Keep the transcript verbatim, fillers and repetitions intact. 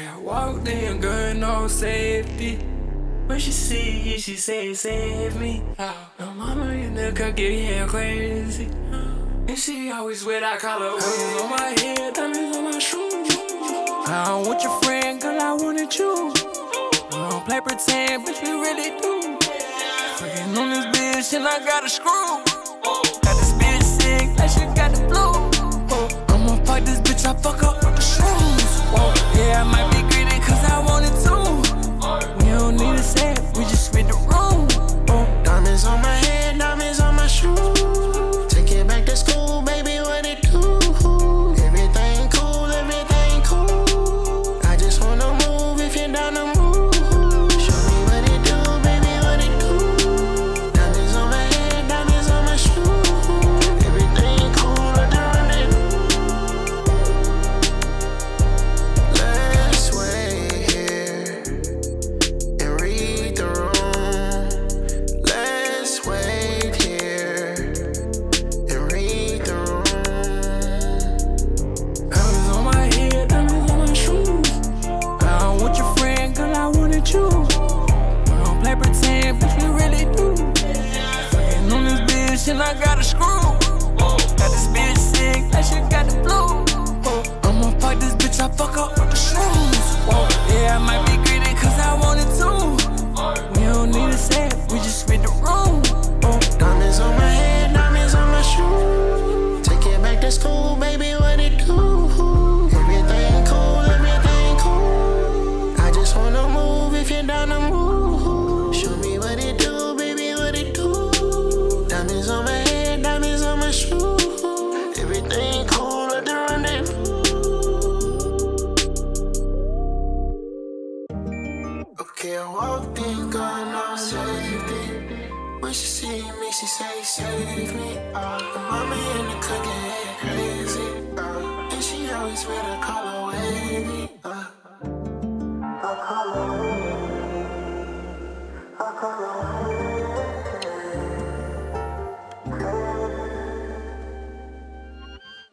I walked in, girl, no safety. When she see you, she say, save me. No mama in the car getting crazy. And she always wear that collar. Diamonds on my head, diamonds on my shoes. I don't want your friend, girl, I wanted you. I don't play pretend, bitch, we really do. Fucking on this bitch and I got a screw. Got this bitch sick, like she got the flu. I'ma fuck this bitch, I fuck up with the shrooms. Yeah, I might be greedy cause I want it too. We don't need to say it, we just read the room. Diamonds on my head, diamonds on my shoes. Take it back to school, baby, what it do? Everything cool, everything cool. I just wanna move if you're down to move. Show me what it do, baby, what it do? Diamonds on my head, diamonds on my shoes. Everything cool, I done it. Let's wait here and read the room. Let's wait here and read the room. Diamonds on my head, diamonds on my shoes. I don't want your friend, girl, I wanted you. We don't play pretend, bitch, we really do. Fucking on this bitch and I got a screw. Got this bitch sick, like she got the flu. I'ma fuck this bitch, I fuck up with the shrooms. Yeah, I might be greedy cause I want it too. We don't need to say it, we just read the room. Diamonds on my head, diamonds on my shoes. Take it back to school, baby, what it do? Everything cool, everything cool. I just wanna move if you're down to move. Show me what it do, baby, what it do? Diamonds on my head, diamonds on my shoes. Everything cool at the rendezvous. Okay, I walked in, got no safety. When she see me, she say, save me. Uh, the mama in the cooking head crazy. Uh, and she always wear the collar wavy. Uh, I call her, I call her.